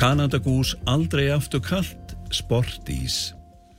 Kanadagús aldrei aftur kalt, sportís.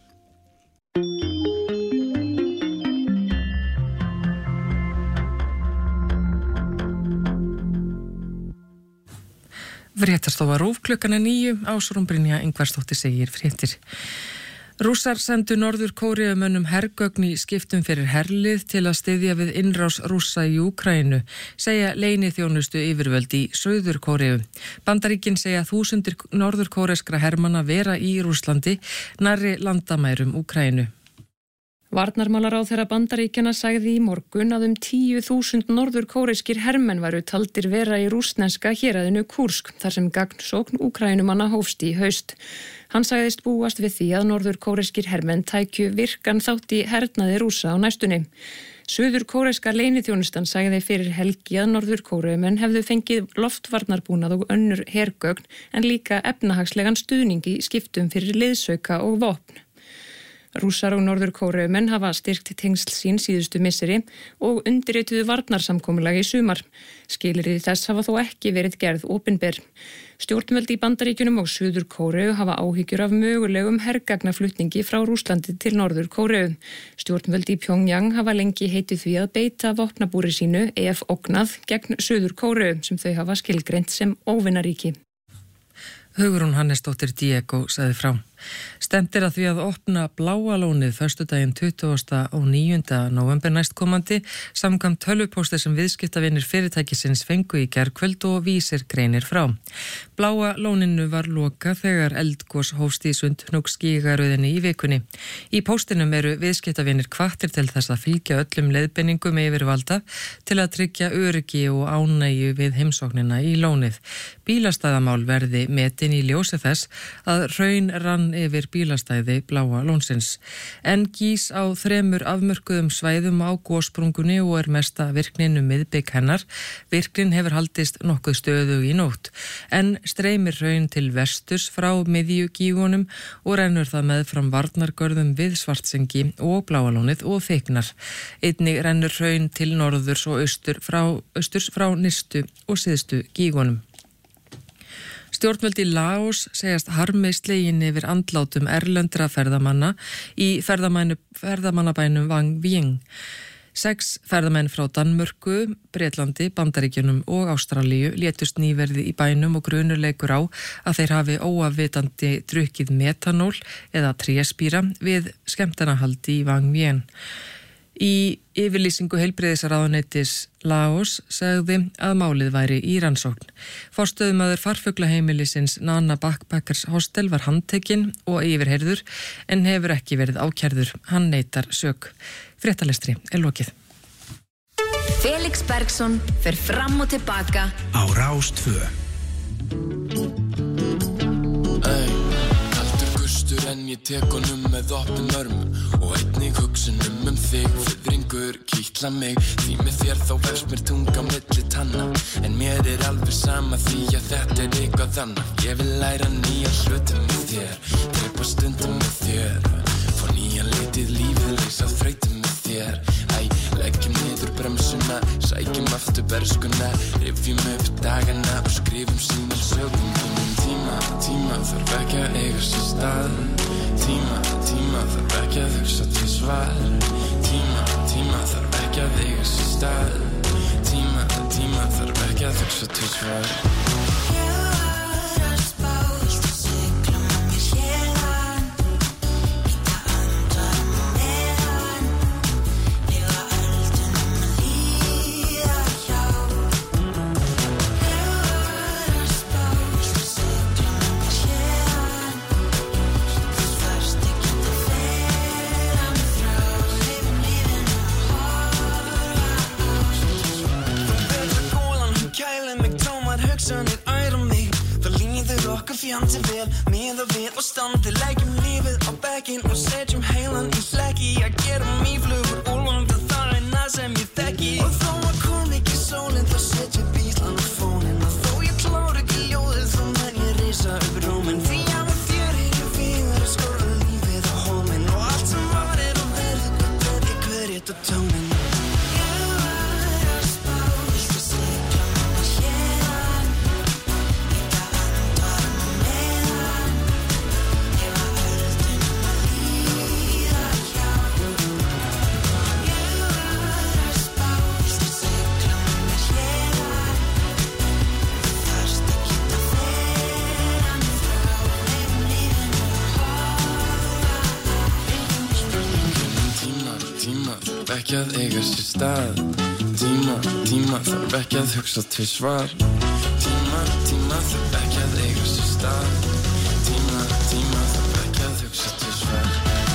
Fréttastofa RÚV klukkan 9, Ásrún Brynja Ingvarsdóttir segir fréttir. Rússar sendu Norður-Kóreumönnum hergögn í skiptum fyrir herlið til að styðja við innrás Rússa í Úkraínu, segja leyniþjónustu yfirvöld í Suður-Kóreu. Bandaríkin segja þúsundir norður-kóreskra hermanna vera í Rússlandi nærri landamærum Úkraínu. Varnarmálaráðherra Bandaríkjanna sagði í morgun að 10.000 norður-kóreskir hermenn væru taldir vera í rússneska héraðinu Kursk, þar sem gagnsókn Úkraínumanna hófst í haust. Hann sagðist búast við því að norður-kóreskir hermenn tækju virkan þátt í hernaði Rússa á næstunni. Suður-kóreska leyniþjónustan sagði fyrir helgi að norður-kóreumenn hefðu fengið loftvarnarbúnað og önnur hergögn en líka efnahagslegan stuðning í skiptum fyrir liðsauka og vopn. Rússar og norður-kóreumenn hafa styrkt tengsl sín síðustu misseri og undirrituðu varnarsamkomulag í sumar. Skilyrði þess hafa þó ekki verið gerð opinber. Stjórnvöld í Bandaríkjunum og Suður-Kóreu hafa áhyggjur af mögulegum hergagnaflutningi frá Rússlandi til Norður-Kóreu. Stjórnvöld í Pjongjang hafa lengi heitið því að beita vopnabúri sínu ef ógnað gegn Suður-Kóreu sem þau hafa skilgreint sem óvinaríki. Hugrún Hannesdóttir Diego sagði frá. Stefnt að því að opna Bláa lónið föstudaginn 29. nóvember næstkomandi samkvæmt tölvupósti sem viðskiptavinir fyrirtækisins fengu í gærkvöld og vísir greinir frá. Bláa lóninu var lokað þegar eldgos hófst í Sundhnúksgígaröðinni í vikunni. Í póstinum eru viðskiptavinir hvattir til þess að fylgja öllum leiðbeiningum yfirvalda til að tryggja öryggi og ánægju við heimsóknina í lónið. Bílastæðamál verði metin í ljósi þess að hraun rann yfir bílastæði Bláa lónsins. En gís á 3 afmörkuðum svæðum á gossprungunni og er mesta virknin miðbik hennar. Virknin hefur haldist nokkuð stöðug í nótt. En streymir hraun til vesturs frá miðjugígunum og rennur það meðfram varnargörðum við Svartsengi og Bláa lónið og þyknar. Einnig rennur hraun til norðurs og austurs frá nyrstu og syðstu gígunum. Stjórnvöld í Laos segjast harmi slegin yfir andlátum erlendra ferðamanna í ferðamannabænum Vang Vieng. 6 ferðamenn frá Danmörku, Bretlandi, Bandaríkjunum og Ástralíu létust nýverði í bænum og grunur leikur á að þeir hafi óafvitandi drukkið metanól eða tréspíra við skemmtanahaldi í Vang Vieng. Í yfirlýsingu heilbrigðisráðuneytis Laos sagði að málið væri í rannsókn. Forstöðumaður farfuglaheimilisins Nana Backpackers Hostel var handtekinn og yfirheyrður en hefur ekki verið ákærður. Hann neitar sök. Fréttalestri er lokið. Felix Bergsson fer fram og tilbaka á Rás 2. En ég tek honum með opnum örmum og einnig hugsunum þig, fiðringur kitla mig, því með þér þá vefst mér tunga milli tanna, en mér er alveg sama því að þetta er eitthvað annað. Ég vil læra nýja hluti með þér, drepa stundum með þér, fá nýja litið lífið leysa þrautum með þér. Leggjum niður bremsuna, sækjum aftur berskuna, rifjum upp dagana og skrifum sína sögum. Tíma þarf ekki að eiga sér stað. Tíma þarf ekki að hugsa til svar. Tíma þarf ekki að eiga sér stað. Tíma þarf ekki að hugsa til svar. Fjandi vel, miða við og standi, leggjum lífið á bekkinn og setjum heilan í hlekki, að gerum í flugur úlfandi það eina sem ég þekki. Og þó að kom ekki sólin þá setjum bíslan á fóninn, og þó ég klára ekki ljóðið þá menn ég risa upp róminn, því að með þér við að skora lífið á hólminn, og allt sem var og verið hverjit og tónin. ekki að eiga sér stað. Tíma þarf ekki að hugsa tvisvar. Tíma þarf ekki að eiga sér stað. Tíma þarf ekki að hugsa tvisvar.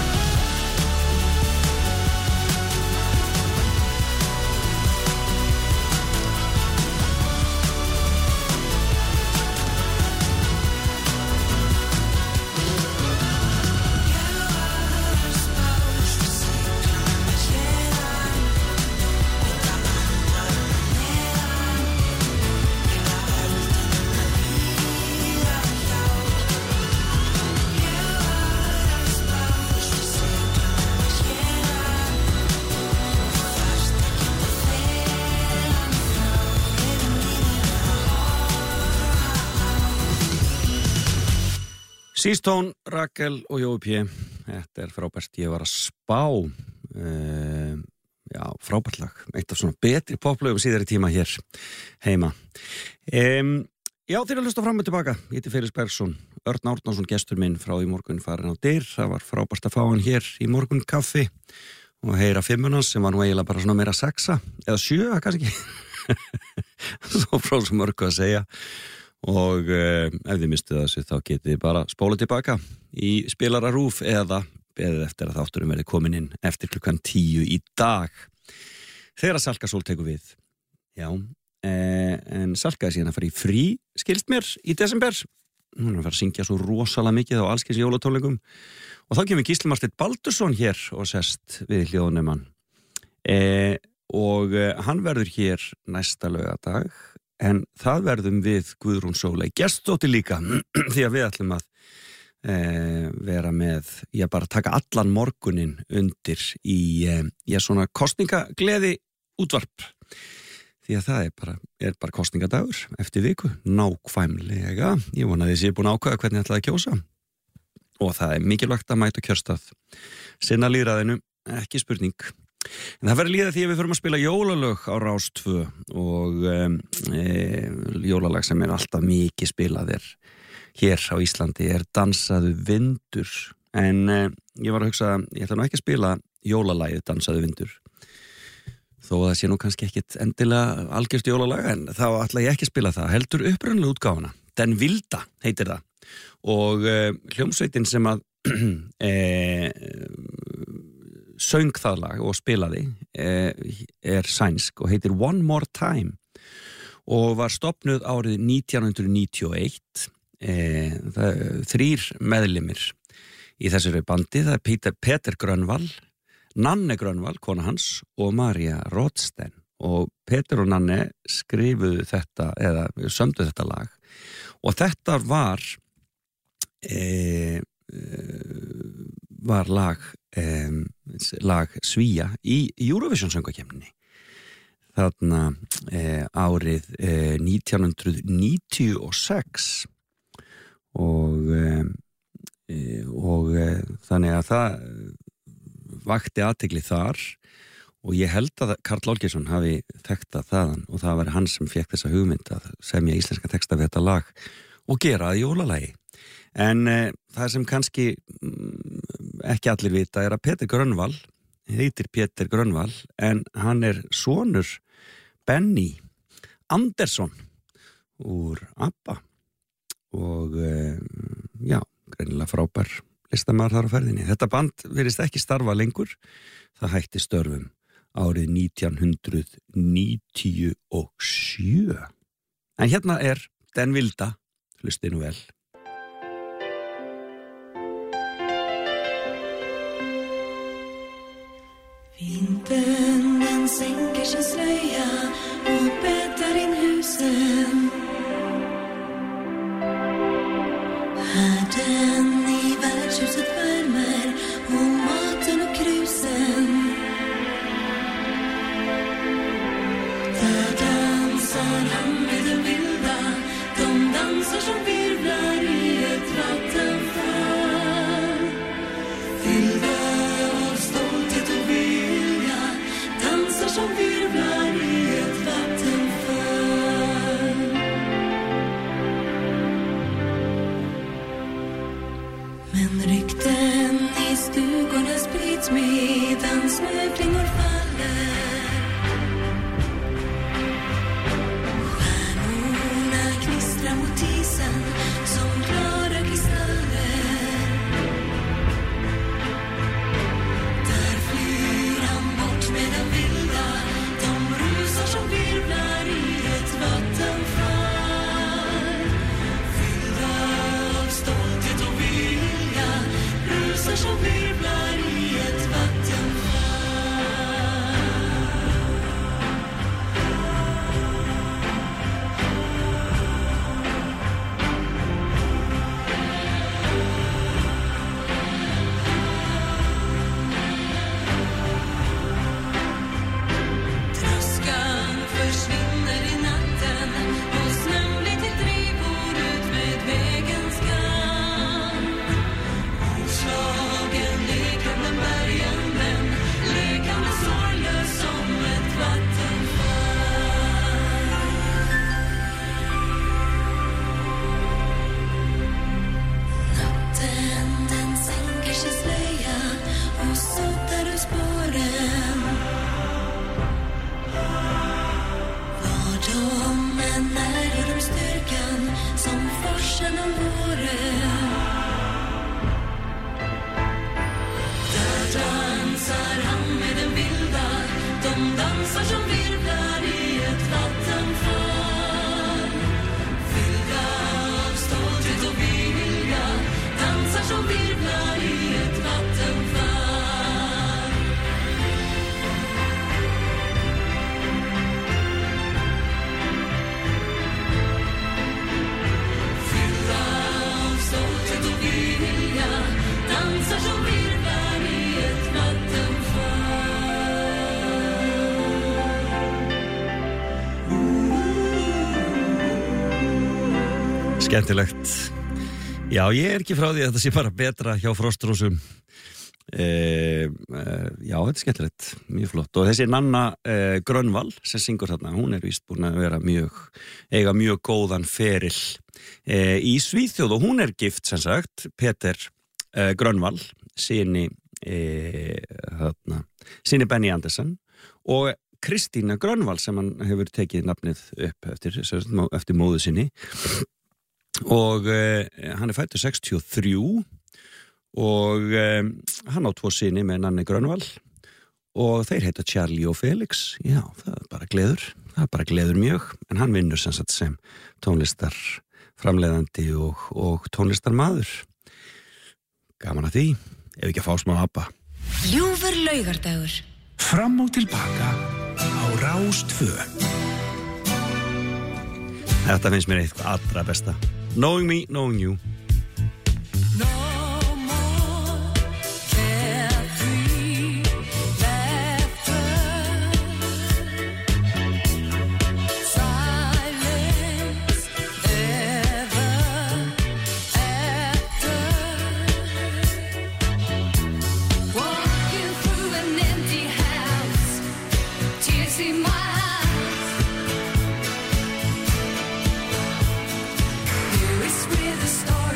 Seastone, Rakel og Jói P. Þetta frábært, ég var að spá frábært lag, eitt af svona betri poplögum síðari tíma hér heima. Já, til að hlusta fram og tilbaka, ég heiti Felix Bergsson, Örn Árnason, gestur minn frá í morgun farin á dyr. Það var frábært að fá hann hér í morgun kaffi og heyra fimmunans sem var nú eiginlega bara svona meira 6 eða 7, kannski ekki svo frá svo mörgu að segja. Og ef þið mistið þessu þá getið þið bara spólað tilbaka í spilara RÚV eða beðið eftir að þátturum verði komin inn eftir klukkan 10 í dag þegar Salka Sól tekur við. Já, en Salka síðan að fara í frí, skilst mér, í desember. Hún að fara að syngja svo rosalega mikið á allskins jólatónleikum og þá kemur Gísli Marteinn Baldursson hér og sest við hljóðnumann og hann verður hér næsta laugardag. En það verðum við Guðrún Sóley gestóttir líka því að við ætlum að vera með, bara taka allan morgunin undir í svona kosningagleði útvarp því að það er bara kosningadagur eftir viku, nákvæmlega. Ég vona að þið séu búin að ákveða hvernig ætlaði að kjósa og það er mikilvægt að mæta kjörstað sinna lýðræðinu, ekki spurning. En það verður líða því að við förum að spila jólalög á Rás 2 og jólalag sem er alltaf mikið spilað hér á Íslandi Dansaðu vindur. En ég var að hugsa, ég ætla nú ekki að spila jólalagið Dansaðu vindur þó að það sé nú kannski ekkit endilega algjört jólalag, en þá ætla ég ekki að spila það, heldur upprunalega útgáfuna. Den Vilda heitir það og hljómsveitin sem að söng það lag og spilaði sænsk og heitir One More Time og var stofnuð árið 1991. 3 meðlimir í þessari bandi, það er Peter Grönvall, Nanne Grönvall, kona hans, og Maria Rothstein. Og Peter og Nanne skrifuðu þetta, eða sömdu þetta lag og þetta var lag Svía í Eurovision söngvakeppninni þarna árið 1996 og þannig að það vakti athygli þar og ég held að Karl Olgeirsson hafi þekkt þaðan og það var hann sem fékk þessa hugmynd að semja íslenska texta við þetta lag og gera það í jólalagi. En það sem kannski ekki allir vita að Peter Grönvall heitir Peter Grönvall en hann sonur Benny Andersson úr ABBA og greinilega frábær listamaður þar á ferðinni. Þetta band virðist ekki starfa lengur, það hætti störfum árið 1997. En hérna Den Vilda, hlustið nú vel. Vintern den sänker sin slöja och bäddar in husen. Härden i värdshuset värmer och maten och krusen. Där dansar han med den vilda, de dansar som virvlar i ett vattenfall. Fyllda av stolthet och vilja, dansar som virvlar i ett vattenfall. Men rykten i stugorna sprids medan snöflingor faller. Skemmtilegt. Já, ég ekki frá því að þetta sé bara betra hjá Frostrósum. Já, þetta er skemmtilegt, mjög flott. Og þessi Nanna Grönvall sem syngur þarna, hún víst búin að vera eiga mjög góðan feril í Svíþjóð og hún gift sem sagt, Peter Grönvall, syni Benny Andersson og Kristína Grönvall sem hann hefur tekið nafnið upp eftir móðu sinni. Og hann fæddur 63 og hann á 2 syni með Nanni Grönvall og þeir heita Charlie og Felix. Já, það bara gleður mjög, en hann vinnur sem sagt sem tónlistarframleiðandi og tónlistarmaður. Gaman að því, ef ekki að fá smá ABBA. Ljúfur laugardagur. Fram og tilbaka á Rás 2. Þetta finnst mér eitthvað allra besta. Knowing me, knowing you. Where the storm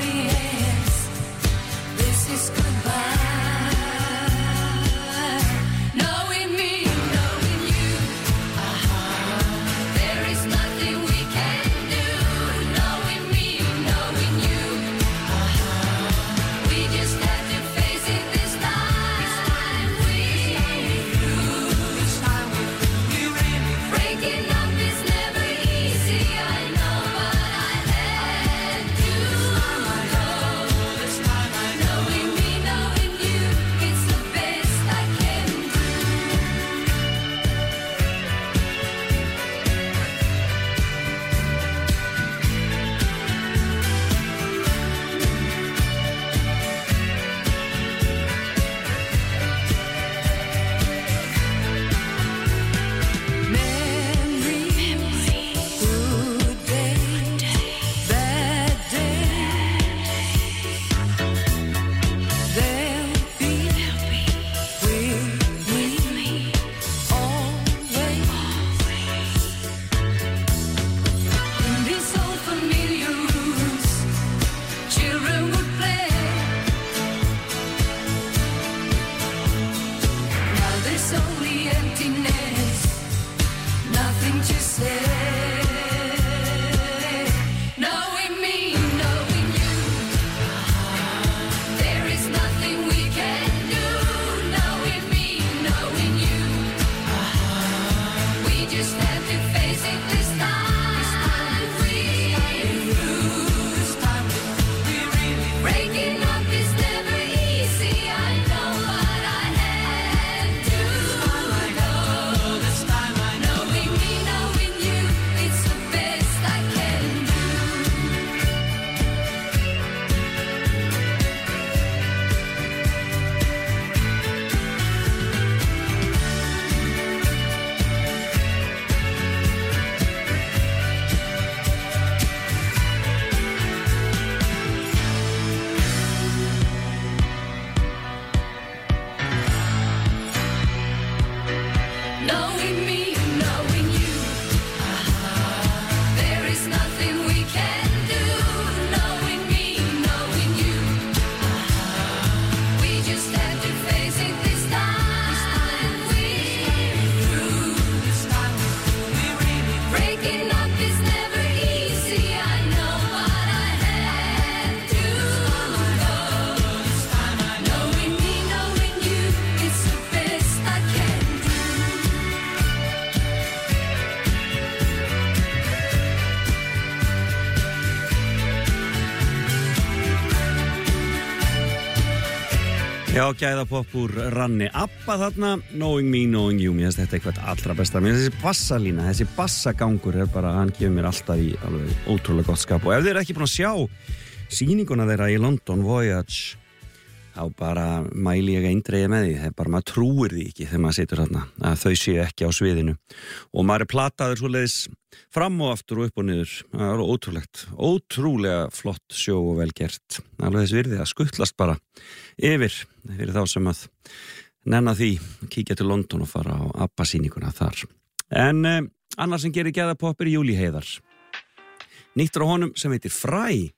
Já, gæðapopp úr ranni Abba þarna, Knowing Me, Knowing You. Mér finnst þetta eitthvað allra besta. Mér finnst þessi bassalína, þessi bassagangur bara, hann gefur mér alltaf í alveg ótrúlega gott skap. Og ef þið ekki búin að sjá sýninguna þeirra í London, Voyage, þá bara mæli ég eindregið með því. Það bara, maður trúir því ekki þegar maður situr þarna, að þau séu ekki á sviðinu. Og maður plataður svoleiðis fram og aftur og upp og niður. Það er ótrúlega flott sjó og vel gert. Alveg þess virði að skuttlast bara yfir fyrir þá sem að nenna því að kíkja til London og fara á ABBA-sýninguna þar. En annar sem gerir gæðapopp er Júlí Heiðar. Nýtt frá honum sem heitir Fræ.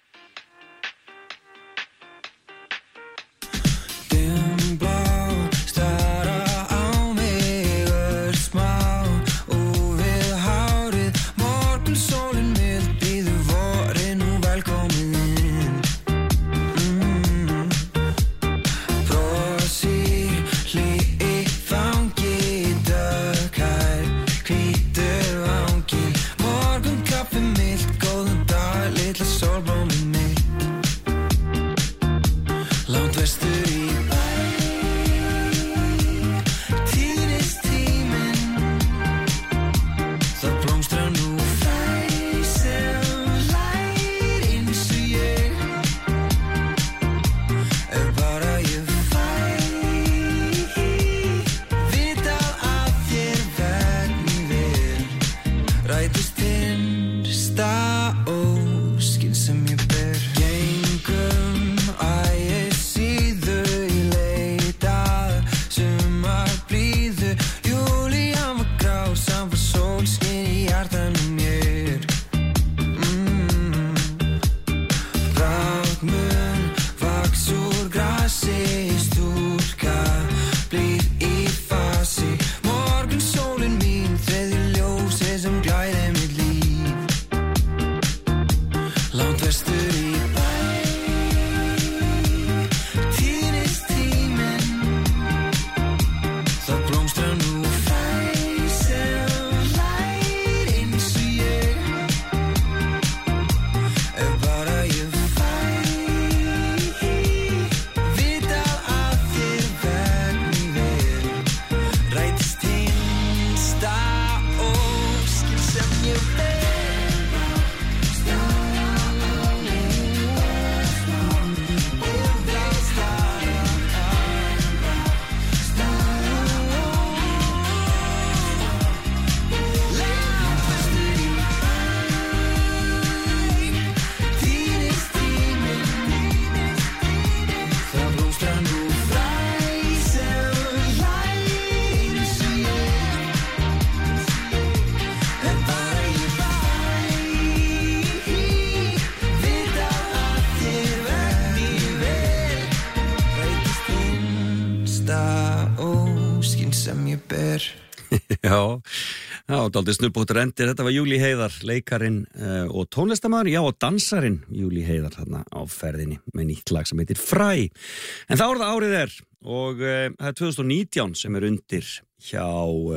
Já, dálítið snubbóttur endir. Þetta var Júlí Heiðar, leikarinn og tónlistarmaður, já, og dansarinn Júlí Heiðar þarna á ferðinni með nýtt lag sem heitir Fræ. En þá það árið og það er 2019 sem er undir hjá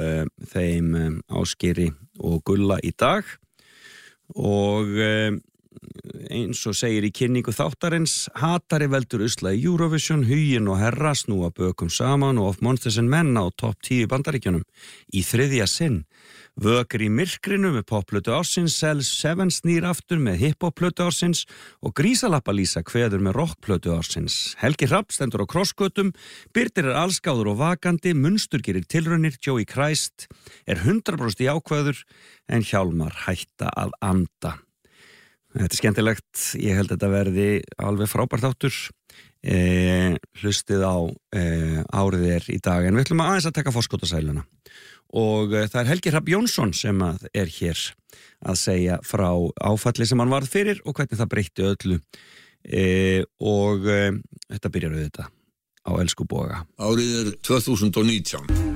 þeim Ásgeiri og Gulla í dag og eins og segir í kynningu þáttarins, hatari veldur usla í Eurovision, huginn og herra snúa bökum saman og of Monsters and Men á topp 10 Bandaríkjunum í 3. sinn. Vökur í myrkrinu með popplötu ársins, Cell 7 snýr aftur með hiphop-plötu ársins og Grísalappa Lísa kveður með rockplötu ársins. Helgi Hrafn stendur á krossgötum, Birnir allsgáður og vakandi, Munstur gerir tilraunir, Joey Christ er 100% jákvæður en Hjálmar hætta að anda. Þetta er skemmtilegt, ég held að þetta verði alveg frábært þáttur. Hlustið á árið í dag, en við ætlum aðeins að taka forskottasæluna. Og það er Helgi Hrafn Jónsson sem er hér að segja frá áfalli sem hann varð fyrir og hvernig það breytti öllu. Og þetta byrjar auðvitað á Elsku Boga. Árið er 2019.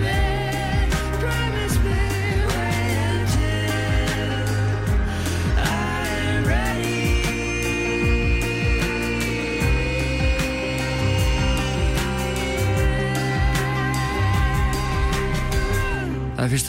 I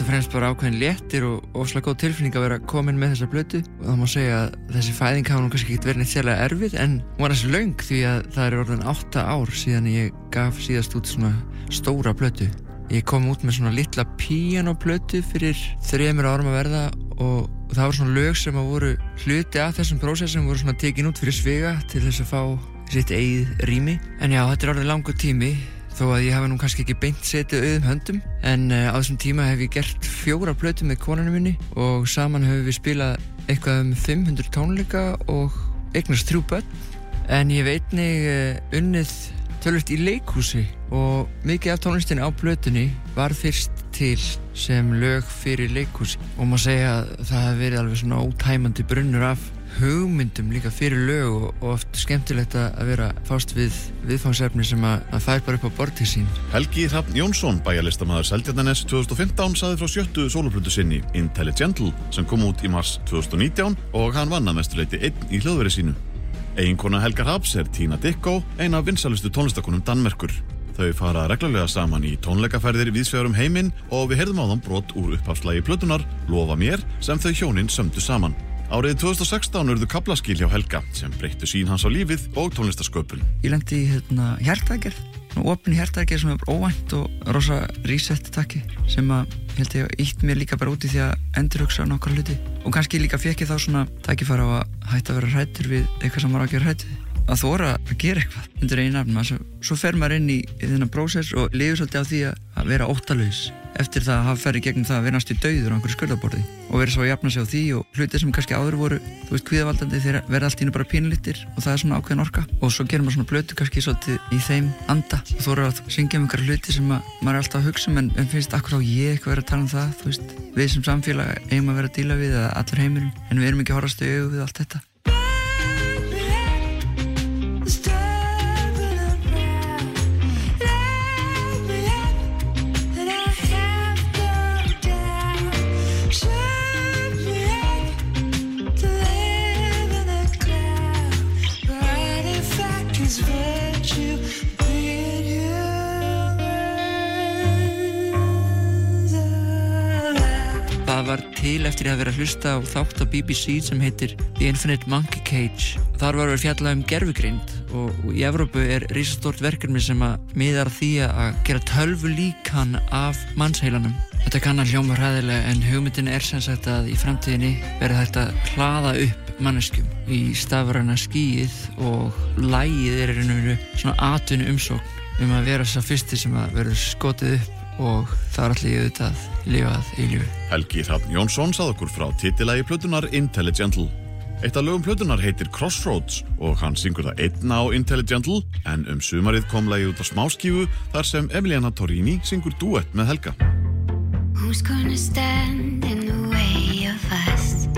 og fremst bara ákveðin léttir og ofslega góð tilfinning að vera komin með þessa plötu og það má segja að þessi fæðing hafa nú kannski ekki verið neitt sérlega erfið en hún var þessi löng því að það orðin 8 ár síðan ég gaf síðast út svona stóra plötu. Ég kom út með svona litla píanóplötu fyrir 3 árum að verða og það var svona lög sem að voru hluti af þessum prósessum voru svona tekin út fyrir sviga til þess að fá sitt eigið rými. En já, þetta orðið langur tími þó að ég hafi nú kannski ekki beint setið auðum höndum en á þessum tíma hef ég gert 4 plötur með konunni minni og saman höfum við spilað eitthvað 500 tónleika og eignast 3 börn en ég hef einnig unnið tölvöld í leikhúsi og mikið af tónlistinni á plötunni var fyrst til sem lög fyrir leikhúsi og má segja að það hef verið alveg svona ótæmandi brunnur af hugmyndum líka fyrir lög og oft skemmtilegt að vera fást við viðfangsefni sem að fær bara upp á borð til sín. Helgi Hrafn Jónsson, bæjarlistamaður Seltjarnarness 2015 sagði frá 7. sóloplötu sinni Intelligentle sem kom út í mars 2019 og hann vann að mestu leyti einn í hljóðveri sínu. Eiginkona Helga Hrafns Tina Dickow, ein af vinsælustu tónlistakonum Danmerkur. Þau fara reglulega saman í tónleikaferðir víðsvegar heiminn og við heyrðum á þeim brot úr upphafslagi plötunar Lofa mér sem þau hjónin sömdu saman. Árið 2016 urðu kaflaskil hjá Helga sem breyttu sín hans á lífið og tónlistasköpun. Ég lendi í hjartaaðgerð, opin hjartaaðgerð sem var óvænt og rosa reset takki sem að held ég ítt mér líka bara úti því að endurhugsa nokkra hluti og kannski líka fékk ég þá svona tækifæri á að hætta að vera hræddur við eitthvað sem var að gera hræddur að þora að gera eitthvað undir einu nafn. Svo fer maður inn í þennan prósess og lifir svolítið á því að vera óttalaus eftir það að hafa ferið gegnum það að vera næstu dauður á einhverju skurðarborði og vera svo að jafna sig á því og hlutir sem kannski áður voru, þú veist, kvíðavaldandi þeir verða allt í einu bara pínlittir og það er svona ákveðin orka og svo gerir maður svona plötu kannski svolítið í þeim anda og þora að syngja einhverja hluti sem maður er alltaf að hugsa en finnst akkur á ég eitthvað vera að tala það, þú veist, við sem samfélag eigum að vera að díla við eða allur heimurinn en við erum ekki að horfast í augu við allt þetta. Það var til eftir að vera að hlusta á þátt á BBC sem heitir The Infinite Monkey Cage. Þar var við fjallað gervigreind og í Evrópu er risastórt verkefni sem að miðar því að gera tölvulíkan af mannsheilanum. Þetta kann að hljóma hræðilega en hugmyndin er sem sagt að í framtíðinni verður hægt að hlaða upp manneskjum í stafræna skýið og lagið er í raun og veru svona atvinnu umsókn að vera þess að fyrsti sem að verður skotið upp og það er allir auðvitað lifað í lífi. Helgi Hrafn Jónsson sagði okkur frá titilagi plötunar Intelligentle. Eitt af lögum plötunar heitir Crossroads og hann syngur það einn á Intelligentle en sumarið kom lagið út á smáskífu þar sem Emiliana Torrini syngur duett með Helga. Who's gonna stand in the way of us?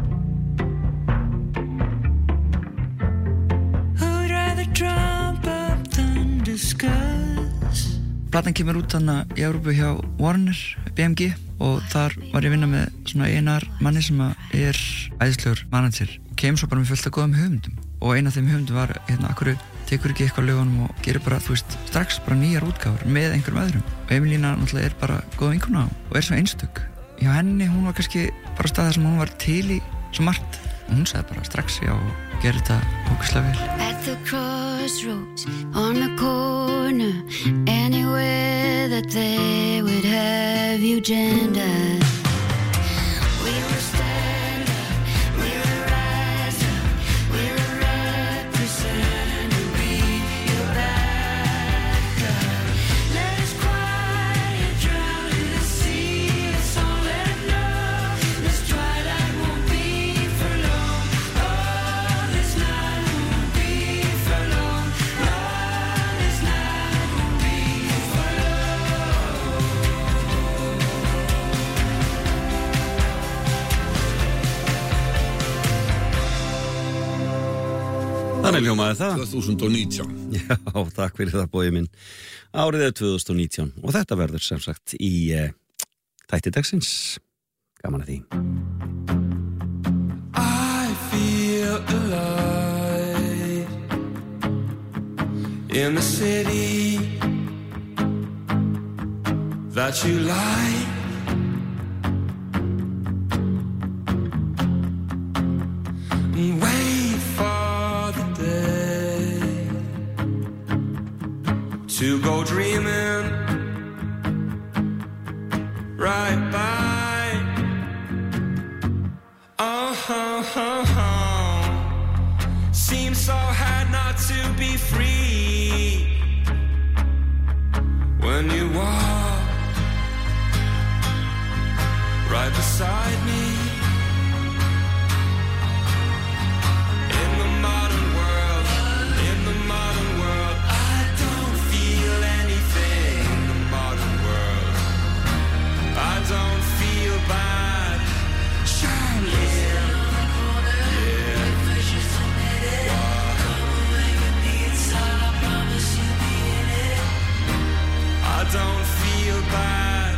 Who'd rather trump up than discuss? Platan kemur út þannig í Evrópu hjá Warner, BMG og þar var ég að vinna með svona einar manni sem er æðislegur manager og kem svo bara með fullt af góðum hugmyndum og eina af þeim hugmyndum var akkur tekur ekki eitthvað lögunum og gerir bara, þú veist, strax bara nýjar útgáfur með einhverjum öðrum og Emilína náttúrulega er bara góð vinkona og er svo einstök. Hjá henni, hún var kannski bara staðar sem hún var til í svo margt og hún sagði bara strax já og gerir þetta ógeðslega vel. At the crossroads, on the corner, anywhere that they would have you gender. We will stand up, we will rise up, we will represent and be your backup. Let us quiet, drown in the sea, it's all let it know. This twilight won't be for long. Oh, this night won't be for long. No, this night won't be for Þannig hljómaði það 2019. Já, takk fyrir það Bogi minn. Árið er 2019 og þetta verður sem sagt í þætti dagsins. Gaman að því. I feel alive in the city that you like. to go dreaming right by. Seems so hard not to be free when you walk right beside me. In the modern world, I don't feel anything. In the modern world, I don't feel bad. Charlie, I don't feel bad.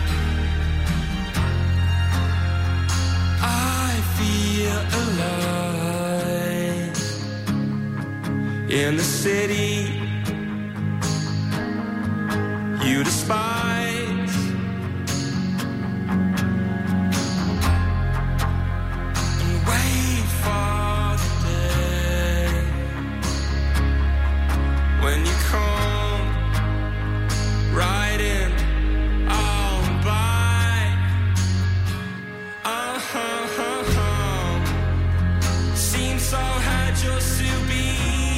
I feel alive in the city you despise. And wait for the day when you come riding on by. Seems so hard just to be.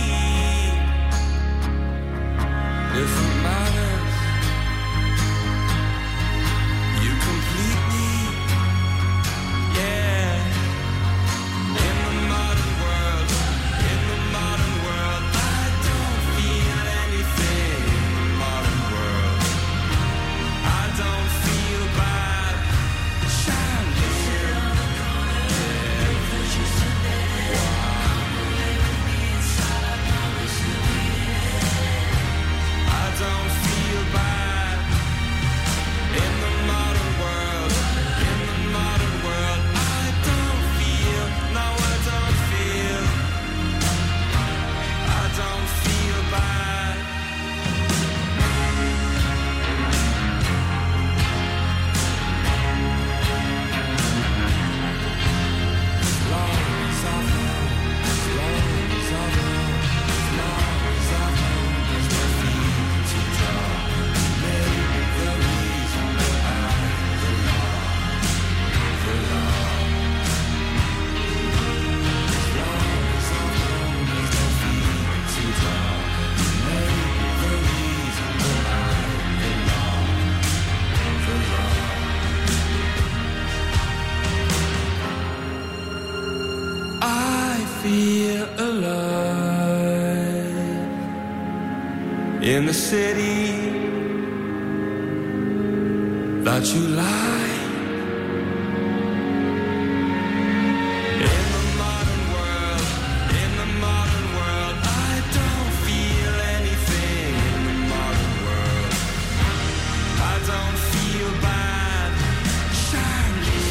If it matters, you complete me. Yeah. In the modern world, I don't feel anything. In the modern world, I don't feel bad. Charlie, I don't feel bad. In the modern world, I don't feel. No, I don't feel. I don't feel bad. I feel alive in the city that you like. In the modern world, I don't feel anything. In the modern world, I don't feel bad. Charlie,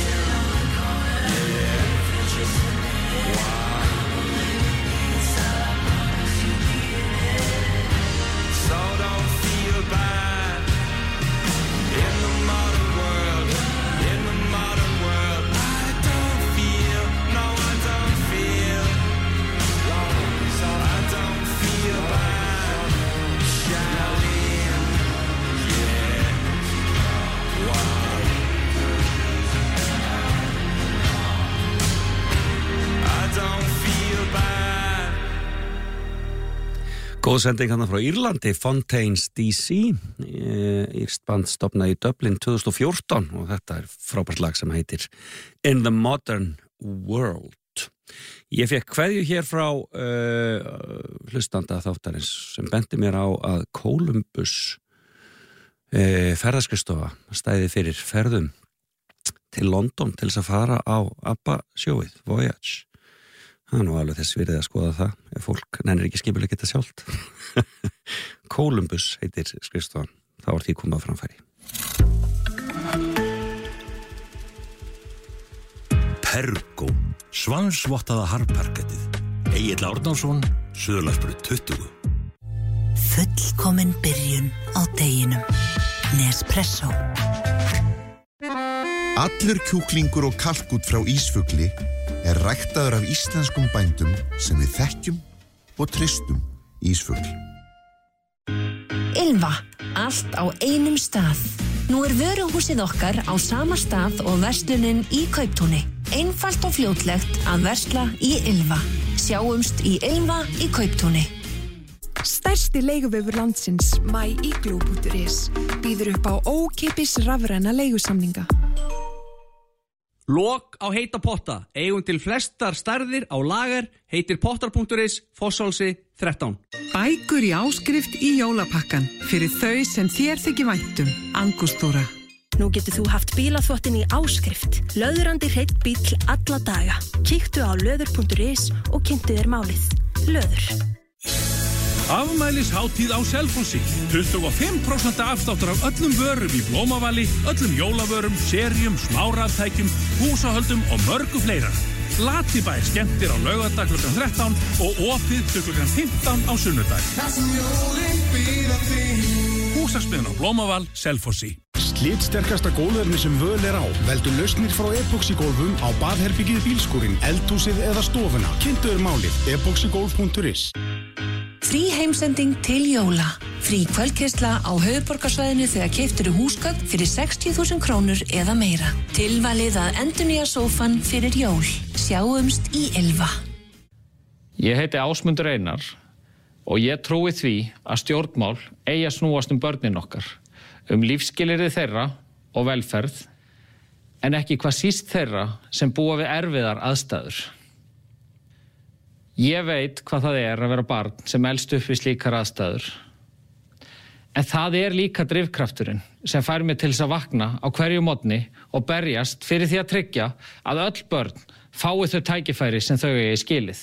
so don't feel bad. In the modern world, I don't feel. No, I don't feel. So I don't feel bad. Charlie, yeah. I don't feel bad. Góð sending hann frá Írlandi, Fontaines DC, írst band stofnaði í Dublin 2014 og þetta er frábært lag sem heitir In the Modern World. Ég fekk kveðju hér frá hlustanda þáttarins sem benti mér á að Columbus ferðaskrifstofa stæði fyrir ferðum til London til þess að fara á ABBA-sjóið, Voyage. Það er nú alveg þess virðið að skoða það ef fólk nennir ekki skipulega geta sjálft. Columbus heitir skrifstofan, þá er því komið á framfæri. Pergó, svansvottaða harparkettið. Egill Árnason, Suðurlandsbraut 20. Fullkomin byrjun á deginum. Nespresso. Allur kjúklingur og kalkút frá Ísfugli er ræktaður af íslenskum bændum sem við þekkjum og treystum Ísfugl. Ylva, allt á einum stað. Nú vöruhúsið okkar á sama stað og verslunin í Kauptúni. Einfalt og fljótlegt að versla í Ylva. Sjáumst í Ylva í Kauptúni. Stærsti leiguvefur landsins, myigloo.is, býður upp á ókeypis rafræna leigusamninga. Lok á heita potta, eigum til flestar stærðir á lager, heitir pottar.is, Fossálsi 13. Bækur í áskrift í jólapakkan, fyrir þau sem þér þykir vænt Angústúra. Nú getur þú haft bílaþvottinn í áskrift, löðrandi hreinn bíll alla daga. Kíktu á löður.is og kynntu þér málið. Löður. Afmælishátíð á Selfossi. 25% afsláttur af öllum vörum í Blómavali, öllum jólavörum, seríum, smáraftækjum, húsahöldum og mörgu fleira. Latibær skemmtir á laugardag klukkan 13 og opið til klukkan 15 á sunnudag. Húsaksmiðan á Blómaval, Selfossi. Slitsterkasta gólfefni sem völ á. Veldu lausnir frá epoxygólfum á baðherbyggið, bílskúrin, eldhúsið eða stofuna. Kynntu þér málið epoxygolf.is. Frí heimsending til jóla. Frí kvöldkeyrsla á höfuðborgarsvæðinu þegar keyptirðu húsgögn fyrir 60.000 krónur eða meira. Tilvalið að endurnýja sófann fyrir jól. Sjáumst í Ylva. Ég heiti Ásmundur Einar og ég trúi því að stjórnmál eigi að snúast börnin okkar, lífskilyrði þeirra og velferð, en ekki hvað síst þeirra sem búa við erfiðar aðstæður. Ég veit hvað það að vera barn sem elst upp við slíkar aðstæður. En það líka drifkrafturinn sem fær mig til þess að vakna á hverju morgni og berjast fyrir því að tryggja að öll börn fái þau tækifæri sem þau eigi skilið.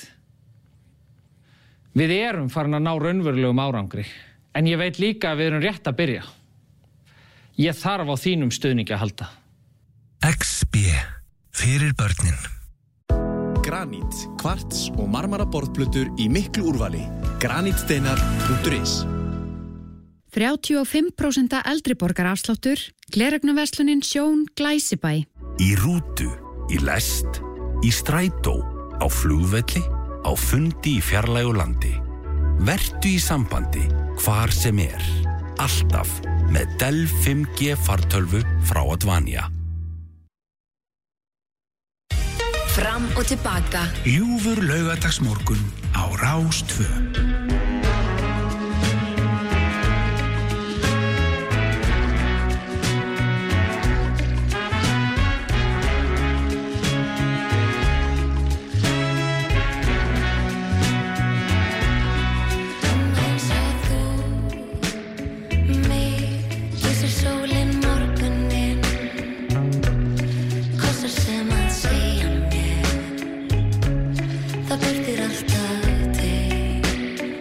Við farin að ná raunverulegum árangri, en ég veit líka að við erum rétt að byrja. Ég þarf á þínum stuðningi að halda. XB, fyrir börnin. Granít, kvarts og marmaraborðplötur í miklu úrvali. Granítsteinar.is. 35% eldriborgarafsláttur, gleraugnarverslunin Sjón Glæsibæ. Í rútu, í lest, í strætó, á flugvelli, á fundi í fjarlægu landi. Vertu í sambandi hvar sem alltaf með Dell 5G fartölvu frá Advania. Fram og tilbaka. Ljúfur laugardagsmorgun á Rás 2. Það birtir alltaf til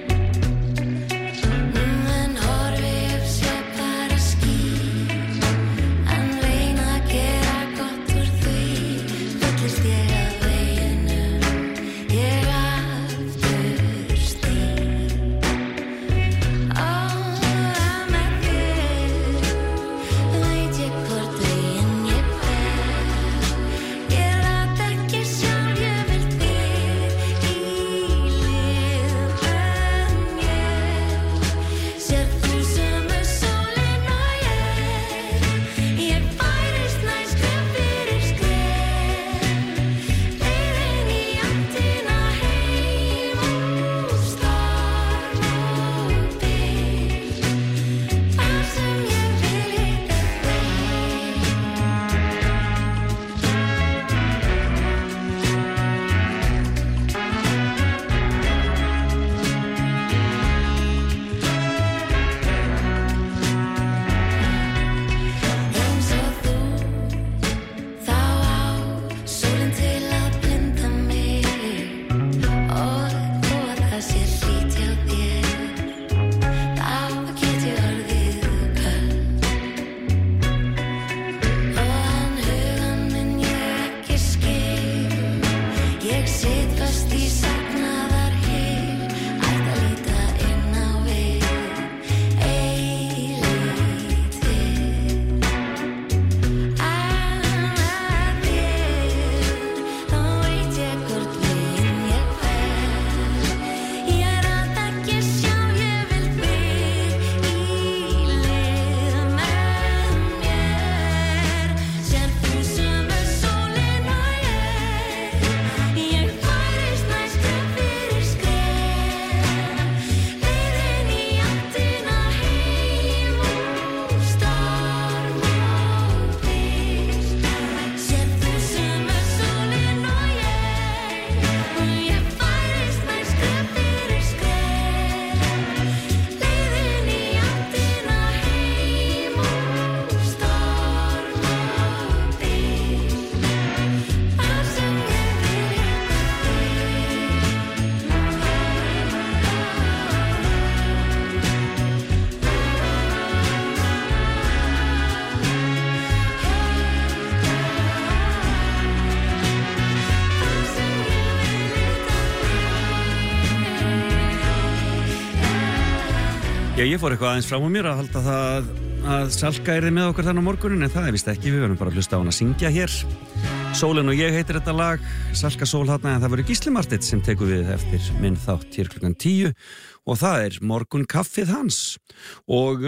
ég fór eitthvað aðeins fram á mér að halda það að Salka yrði með okkur þannig á morgunin, en það er vist ekki, við verðum bara að hlusta á hann að syngja hér. Sólin og ég heitir þetta lag, Salka Sól þarna, en það verður Gísli Marteinn sem tekur við eftir minn þátt hér klukkan 10 og það er morgun kaffið hans og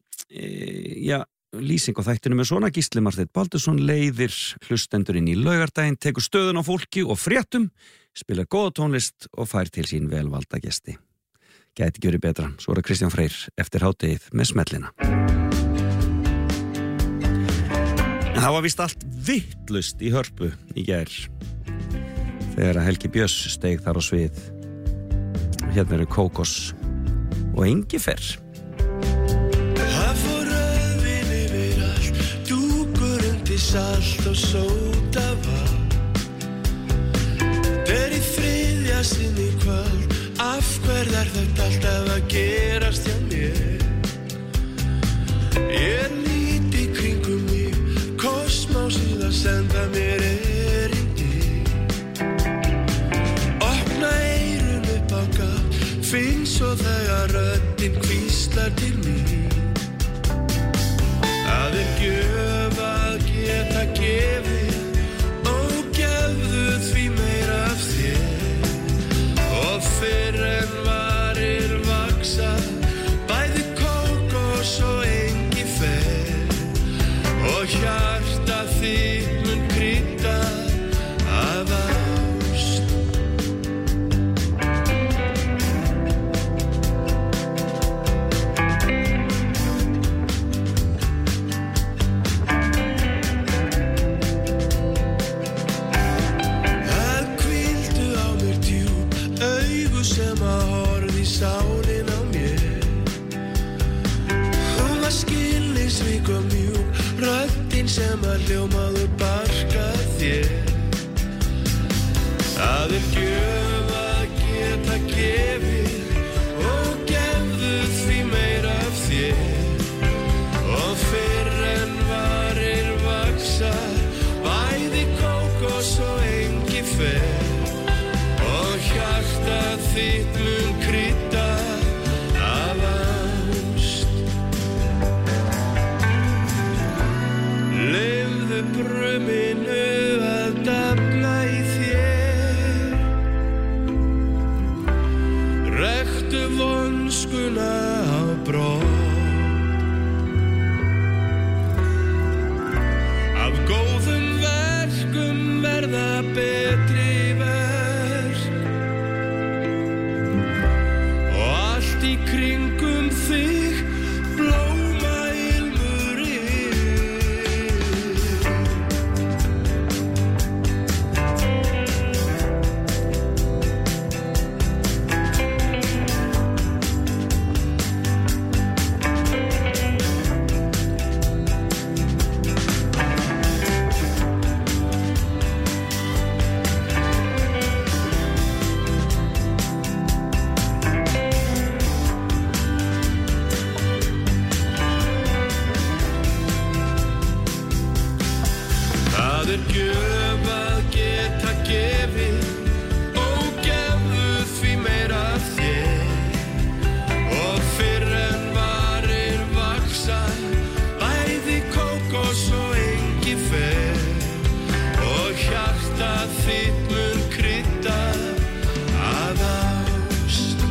lýsing á þættinu með svona Gísli Marteinn Baldursson leiðir hlustendur inn í laugardaginn, tekur stöðun á fólki og fréttum, spilar góða tónlist og fær til sín velvalda gesti. Gæti ekki verið betra, svo er það Kristján Freyr eftir hádegið með smellina. En það var víst allt vitlaust í Hörpu í gær þegar Helgi Björns steig þar á svið. Hérna eru Kókos og Engifer. Það fór rauðvín yfir allt, dúkur undir salt og sóta vatn. Der í þriðja sinn í kvöld, af hverð er þetta alltaf að gerast hjá mér? Ég lít í kringum mig, kosmásið að senda mér erindi. Opna eyrun upp á gátt, finn svo þegar röddin hvíslar til mín. Það er gjöf að geta gefið og gefðu því meira af þér. Og fyrr en varir vaksa, bæði kókos og engifer. Og hjarta þitt mun krydda af ást. Það hvíldu á mér djúp, augu sem að horfi í sálin á mér. Hún var skilningsrík og mjúk, röddin sem að hljómaðu barka þér. Það er gjöf að geta gefið og gefðu því meira af þér. Og fyrr en varir vaksa, bæði kókos og engifer. Og hjarta þitt mun krydda af ást. Leyfðu bruminu að dafna í þér. Rektu vonskuna á brott. Af góðum verkum verða betri verk. Og allt í kringum þig blóma ilmurinn. Það er gjöf að geta gefið og gefðu því meira af þér. Og fyrr en varir vaksa, bæði kókos og engifer. Og hjarta þitt mun krydda af ást.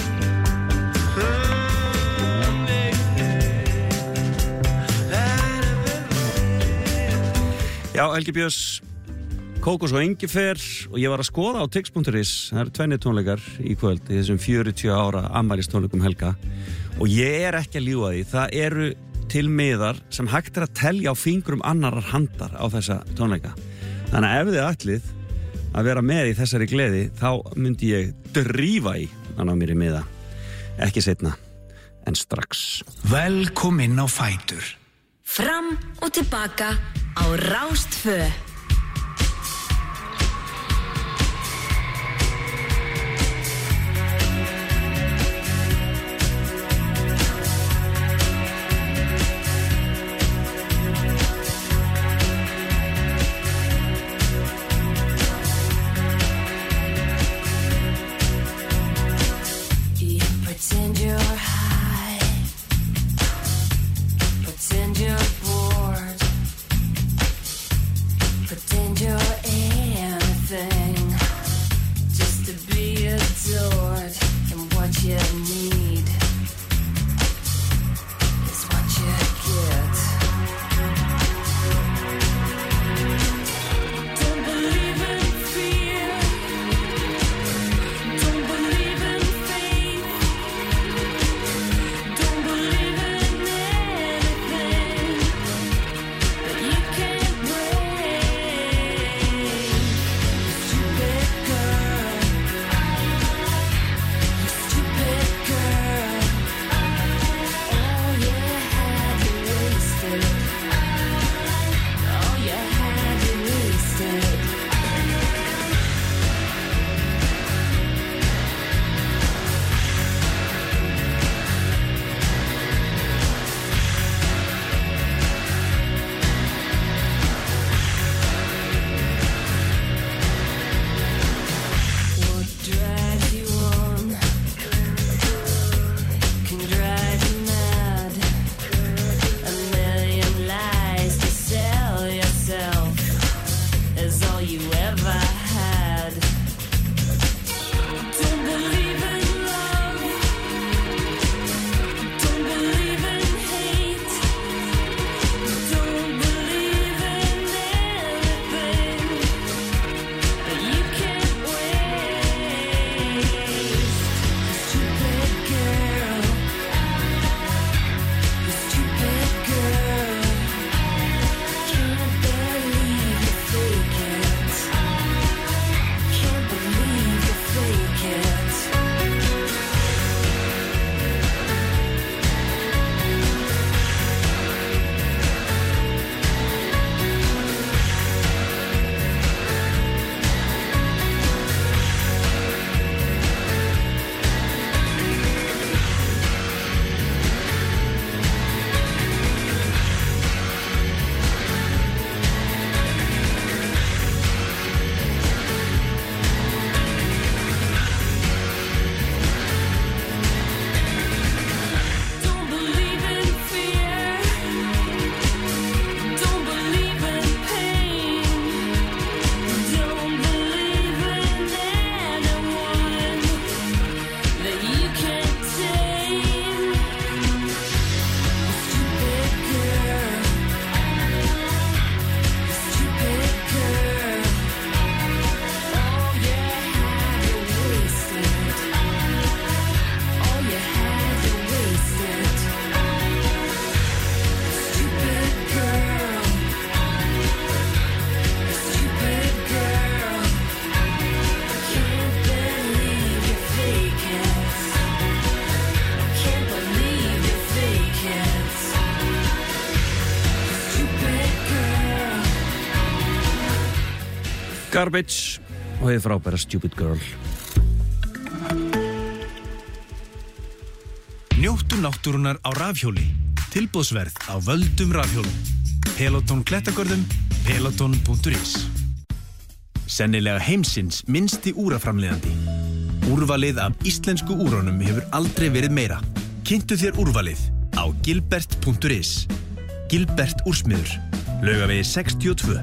Já, Helgi Björns, Kókos og Engifer og ég var að skoða á tix.is, það eru 2 tónleikar í kvöld í þessum 40 ára afmælistónleikum Helga og ég er ekki að ljúga því, það eru til miðar sem hægt er að telja á fingrum annarar handar á þessa tónleika. Þannig að ef þið ætlið að vera með í þessari gleði þá myndi ég drífa í að ná mér í miða, ekki seinna en strax. Velkomin á Fætur. Fram og tilbaka á Rástvö. You pretend you're high Garbage og hefur frábæra Stupid Girl. Njóttu náttúrunar á rafhjóli. Tilboðsverð á völdum rafhjólum. Peloton klettagörðum, peloton.is. Sennilega heimsins minnsti úraframleiðandi. Úrvalið af íslensku úrunum hefur aldrei verið meira. Kynntu þér úrvalið á gilbert.is. Gilbert úrsmiður. Laugavegi 62.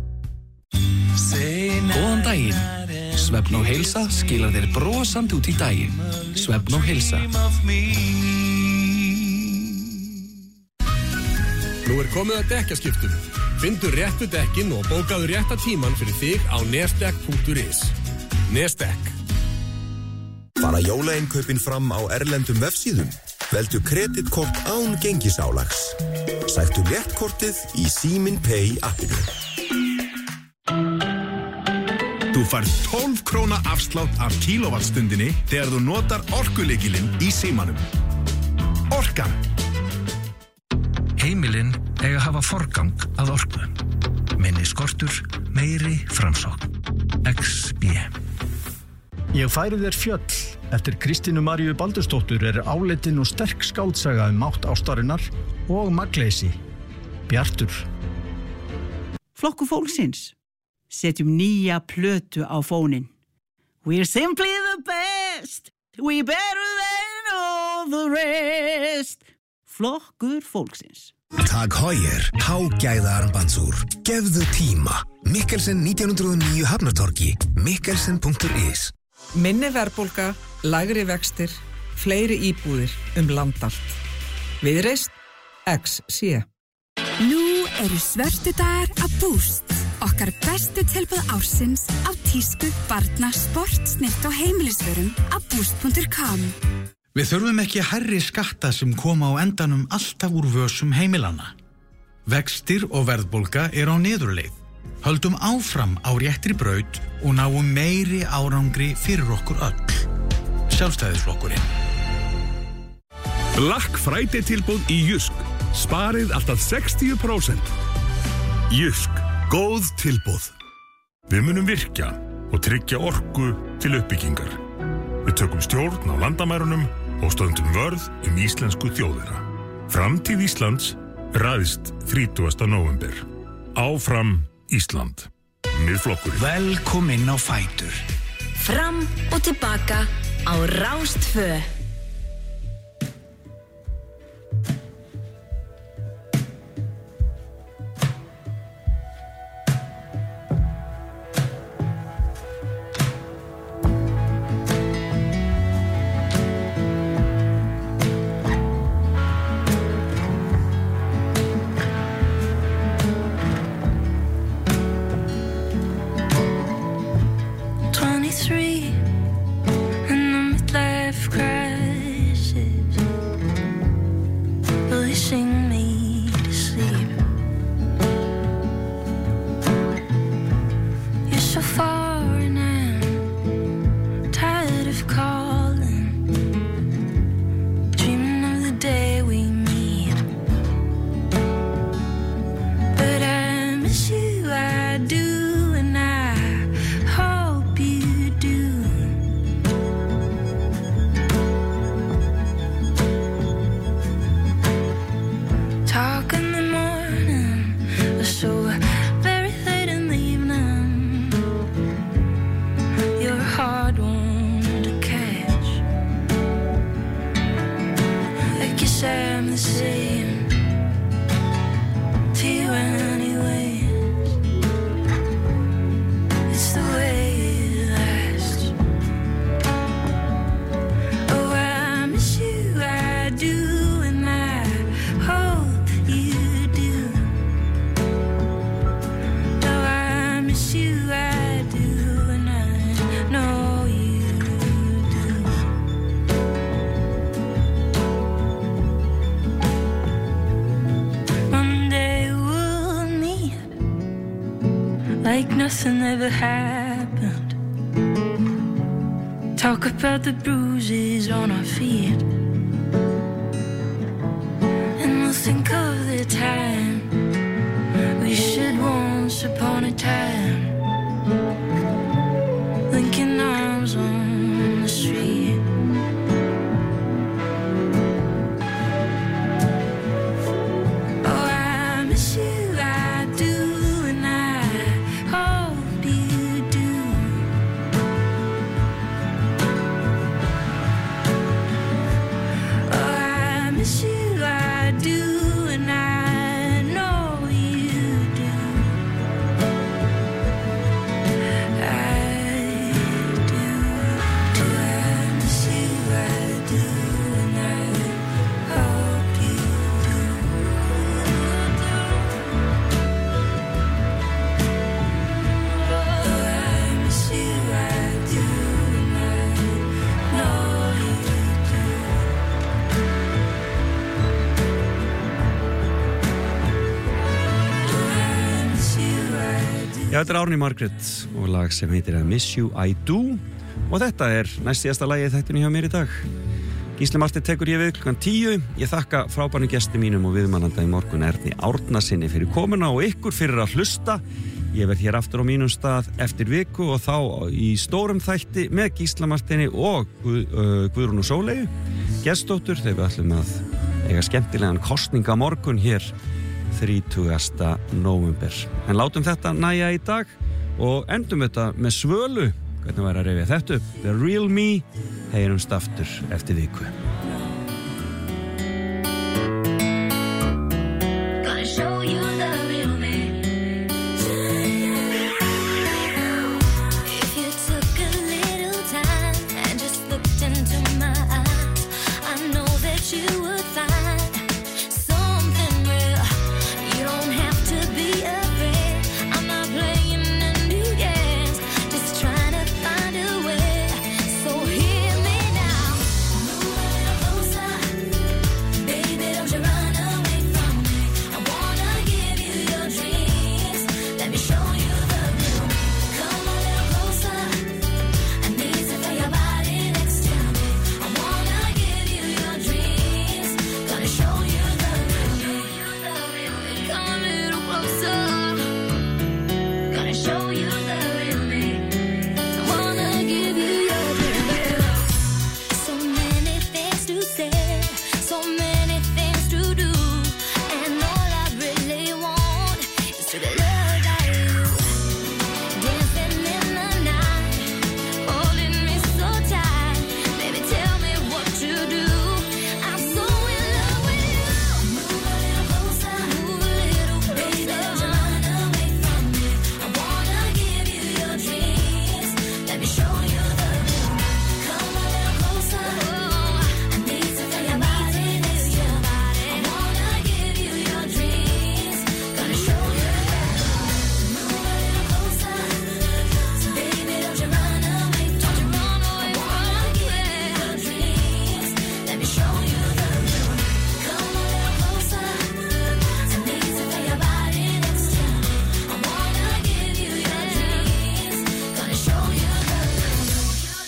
Góðan daginn. Svefn og heilsa skilar þér brosandi út í daginn. Svefn og heilsa. Nú komið að dekkjaskiptum. Findu réttu dekkin og bókaðu rétta tíman fyrir þig á nesdekk.is. Nesdekk. Fara jólainkaupin fram á erlendum vefsíðum? Veldu kreditkort án gengisálags. Sæktu léttkortið í Síminn Pay appinu. Þú færð 12 króna afslátt af kílóvattstundinni þegar þú notar orkulykilinn í símanum. Orkan. Heimilin eiga að hafa forgang að orku. Minni skortur, meiri framsókn. XB. Ég færi þér fjöll. Eftir Kristínu Maríu Baldursdóttur áleitin og sterk skáldsaga mátt ástarinnar og magleysi. Bjartur. Flokkur fólksins. Setjum nýja plötu á fóninn. We're simply the best. We better than all the rest. Flokkur fólksins. Tag Heuer, hágæða armbandsúr. Gefðu tíma. Mikkelsen 1909 Hafnartorgi. Mikkelsen.is. Minni verðbólga, lægri vextir, fleiri íbúðir land allt. Viðreisn XC. Nú eru svörtu dagar að Boost. Okkar bestu tilboð ársins á tísku, barna, sport, snitt og heimilisvörum á boost.com. Við þurfum ekki hærri skatta sem koma á endanum alltaf úr vösum heimilanna. Vextir og verðbólga á niðurleið. Höldum áfram á réttri braut og náum meiri árangri fyrir okkur öll. Sjálfstæðisflokkurinn. Black Friday tilboð í Jysk. Sparið alltaf 60%. Jysk. Góð tilboð. Við munum virkja og tryggja orku til uppbyggingar. Við tökum stjórn á landamærunum og stöndum vörð íslensku þjóðina. Framtíð Íslands ræðst 30. nóvember. Áfram Ísland. Miðflokkurinn. Velkomin á fætur. Fram og tilbaka á Rás 2. Nothing ever happened. Talk about the bruises on our feet, and we'll think of the time we should once upon a time Já, þetta Árný Margrét og lag sem heitir I Miss You, I Do og þetta næst síðasta lagið þættinu hjá mér í dag. Gísli Marteinn tekur ég við klukkan 10. Ég þakka frábærnum gestum mínum og viðmælanda í morgun Erni Árnasyni fyrir komuna og ykkur fyrir að hlusta. Ég verð hér aftur á mínum stað eftir viku og þá í stórum þætti með Gísla Marteini og Guðrúnu Sóleyju gestóttur þegar við ætlum að eiga skemmtilegan kosningamorgun hér 30. nóvember. En látum þetta nægja í dag og endum þetta með Svölu. Hvernig væri að rifja þetta upp? The Real Me, heyrumst aftur eftir viku. Gonna show you the real me. If you took a little time and just looked into my eyes, I know that you would find something real. You don't have to be afraid. I'm not playing any games, just trying to find a way. So hear me now. Move a little closer, baby, don't you run away from me. I wanna give you your dreams. Let me show you the real me. Come a little closer, I need to feel your body next to me. I wanna give you your dreams. Gonna show you the real me. Come a little closer, gonna show you the real me. I wanna give you your dreams. So many things to say, so many things to do, and all I really want is to be loved by you. Dancing in the night, holding me so tight. Baby, tell me what to do. I'm so in love with you. Move a little closer, move a little closer. Baby, don't you run away from me. I wanna give you your dreams. Let me show you the real me. Come a little closer. I need to feel your body next to me. I wanna give you your dreams. Gonna show you the real me. Move a little closer. Baby, don't you run away from me. I wanna give you your dreams. Let me show you the real me. Come a little closer. I need to feel your body next to me. I wanna give you your dreams. Gonna show you the real me.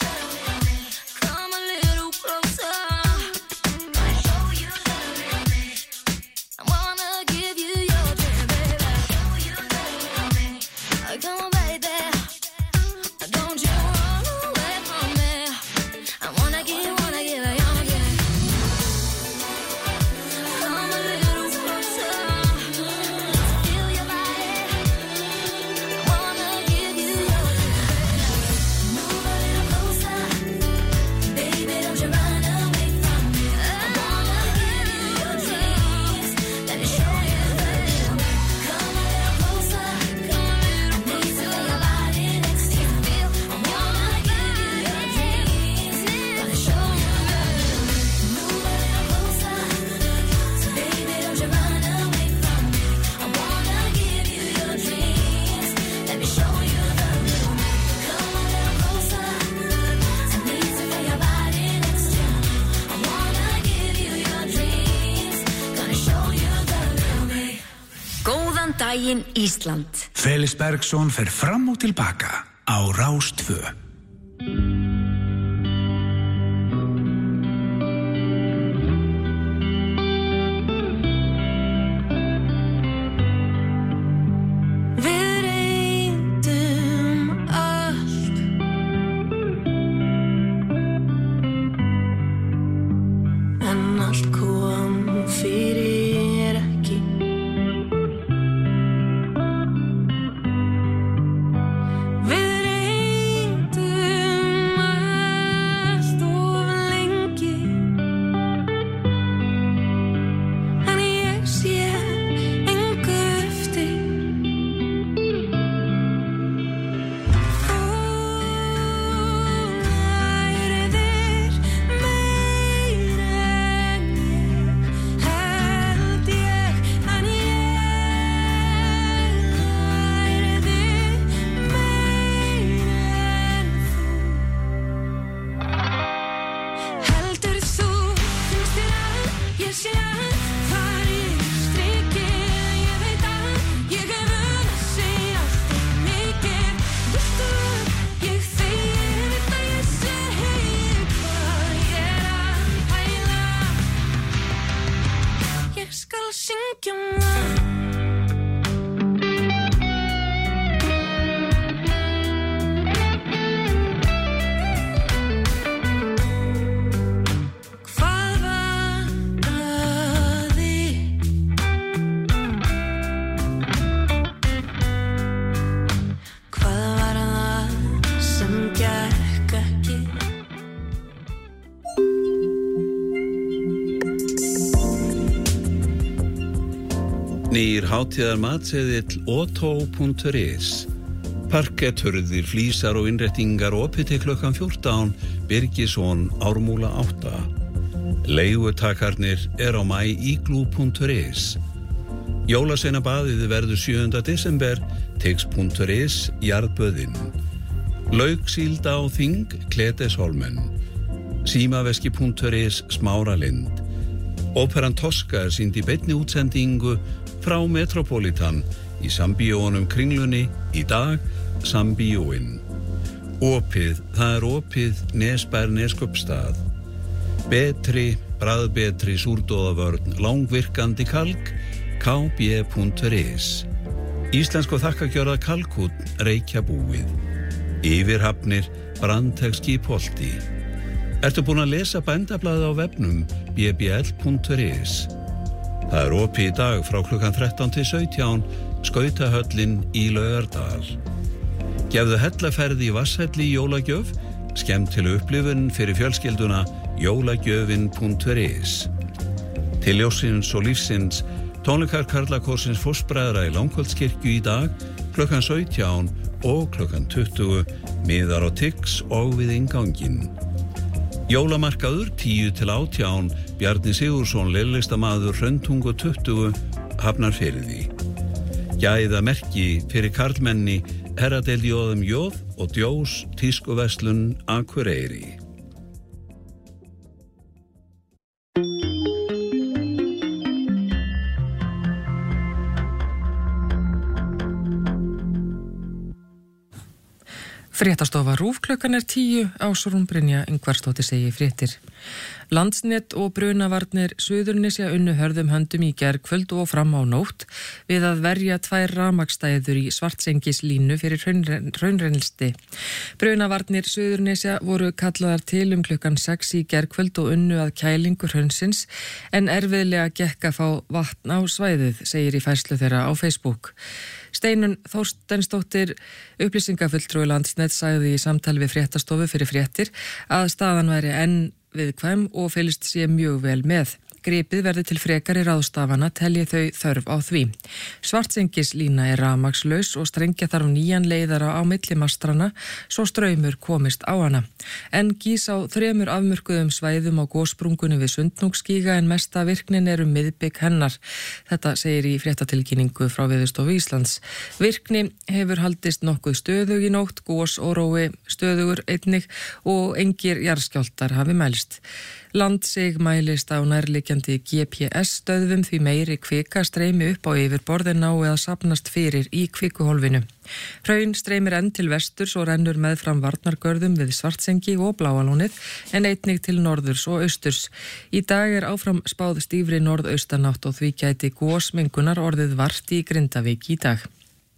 Come a little closer. Gonna show you the real me. I wanna give you your dreams, baby. Show you the real me. Come on, baby. Don't you run away from me. I wanna give you, your dreams. Come a little closer. Feel your body. I wanna give you your dreams. Move a little closer. Baby, don't you run away from me. I wanna give you your dreams. Let me show you the real me. Come a little closer. I need to feel your body next to me. I wanna give you your dreams. Gonna show you the real me. Move a little closer. Baby, don't you run away from me. I wanna give you your dreams. Let me show you the real me. Come a little closer. I need to feel your body next to me. I wanna give you your dreams. Gonna show you the real me. Góðan daginn Ísland. Felix Bergsson fer fram og tilbaka á Rás 2. Við reyndum allt, en allt kom fyrir ekki. Við reyndum Nýr hátíðar matseðill Otto.is. Parketthurðir, flísar og innréttingar opið til klukkan 14, Birgisson, Ármúla 8. Leigutakarnir á myigloo.is. Jólaseinabaðið verður 7. desember, tix.is, Jarðböðin. Lauksílda á Þing, Kletesholmen. Símaveski.is, Smáralind. Óperan Tosca sýnd í beinni útsendingu frá Metropolitan í Sambíónum Kringlunni í dag, Sambíóin. Opið, það opið, Nesbær Neskupstað. Betri, bragðbetri súrdóðavörn, langvirkandi kalk, kb.is. Íslensko þakkagjörða kalkút, Reykjabúið. Yfirhafnir, Brandtegskipholti. Ertu búin að lesa bændablaðið á vefnum bbl.is? Það opið í dag frá klukkan 13 til 17, Skautahöllin í Laugardal. Gefðu hellaferði í Vasshelli í jólagjöf, skemmtileg upplifun fyrir fjölskylduna, jólagjöfin.is. Til ljóssins og lífsins, tónleikar Karlakórsins Fossbræðra í Langholtskirkju í dag, klukkan 17 og klukkan 20, miðar á Tix og við innganginn. Jólamarkaður 10 til 18, Bjarni Sigursson, leirlistamaður, Hrauntunggu 20, Hafnarfirði. Gæða merki fyrir karlmenni, Herradeild Jóðum Jóð og Djós, tískuverslun, Akureyri. Fréttastofa RÚV klukkan 10, Ásrún Brynja Ingvarsdóttir segi fréttir. Landsnet og brunavarnir Suðurnesja unnu hörðum höndum í gærkvöld og fram á nótt við að verja 2 rafmagnsstæður í Svartsengislínu fyrir hraunrennsli. Brunavarnir Suðurnesja voru kallaðar til klukkan 6 í gærkvöld og unnu að kælingu hraunsins en erfiðlega gekk að fá vatn á svæðið, segir í færslu þeirra á Facebook. Steinunn Þorsteinsdóttir, upplýsingafulltrúi Landsnet, sagði í samtali við fréttastofu fyrir fréttir að staðan væri enn viðkvæm og fylgst sé mjög vel með. Gripið verði til frekari ráðstafana telji þau þörf á því. Svartsengislína rafmagnslaus og strengja þarf nýjan leiðara á milli mastrana svo straumur komist á hana. En gís á 3 afmörkuðum svæðum á gossprungunni við Sundhnúksgíga en mesta virknin miðbik hennar. Þetta segir í fréttatilkynningu frá Veðurstofu Íslands. Virkni hefur haldist nokkuð stöðug í nótt, gos og rói stöðugur einnig og engir jarðskjálftar hafi mælst. Landsig mælist á nærliggjandi GPS-stöðvum því meiri kvika streymi upp á yfirborð en nái að safnast fyrir í kvikuhólfinu. Hraun streymir enn til vesturs og rennur meðfram varnargörðum við Svartsengi og Bláalónið en einnig til norðurs og austurs. Í dag áfram spáð stífri norðaustanátt og því gæti gosmengunar orðið vart í Grindavík í dag.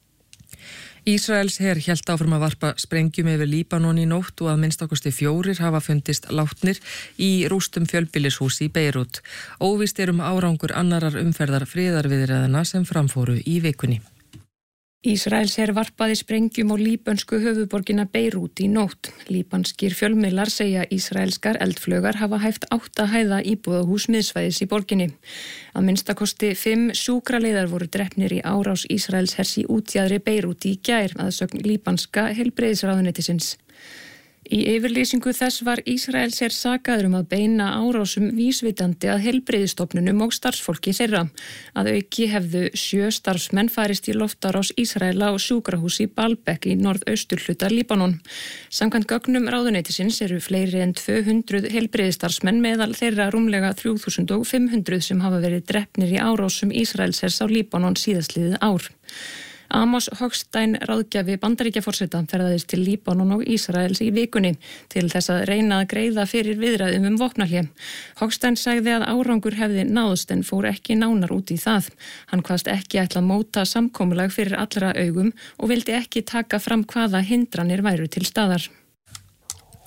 Ísraels her hélt áfram að varpa sprengjum yfir Líbanon í nótt og að minnstakosti 4 hafa fundist látnir í rústum fjölbýlishús í Beirút. Óvíst árangur annarar umferðar friðarviðræðna sem framfóru í vikunni. Ísraels her varpaði sprengjum á líbönsku höfuðborgina Beirút í nótt. Líbanskir fjölmiðlar segja ísraelskar eldflaugar hafa hæft 8 hæða íbúðahús miðsvæðis í borginni. Að minnstakosti 5 sjúkraleiðar voru drepnir í árás Ísraels hers í útjaðri Beirút í gær að sögn líbanska heilbrigðisráðuneytisins. Í yfirlýsingu þess var Ísraels her sakaður að beina árásum vísvitandi að heilbrigðisstofnunum og starfsfólki þeirra. Að auki hefðu 7 starfsmenn farist í loftárás Ísraela á sjúkrahús í Baalbek í norðausturhluta Líbanon. Samkvæmt gögnum ráðuneytisins fleiri en 200 heilbrigðisstarfsmenn meðal þeirra rúmlega 3500 sem hafa verið drepnir í árásum Ísraels hers á Líbanon síðastliðið ár. Amos Hochstein, ráðgjafi Bandaríkjaforseta, ferðaðist til Líbanon og Ísraels í vikunni til þess að reyna að greiða fyrir viðræðum vopnahlé. Hochstein sagði að árangur hefði náðst en fór ekki nánar út í það. Hann kvaðst ekki ætla að móta samkomulag fyrir allra augum og vildi ekki taka fram hvaða hindranir væru til staðar.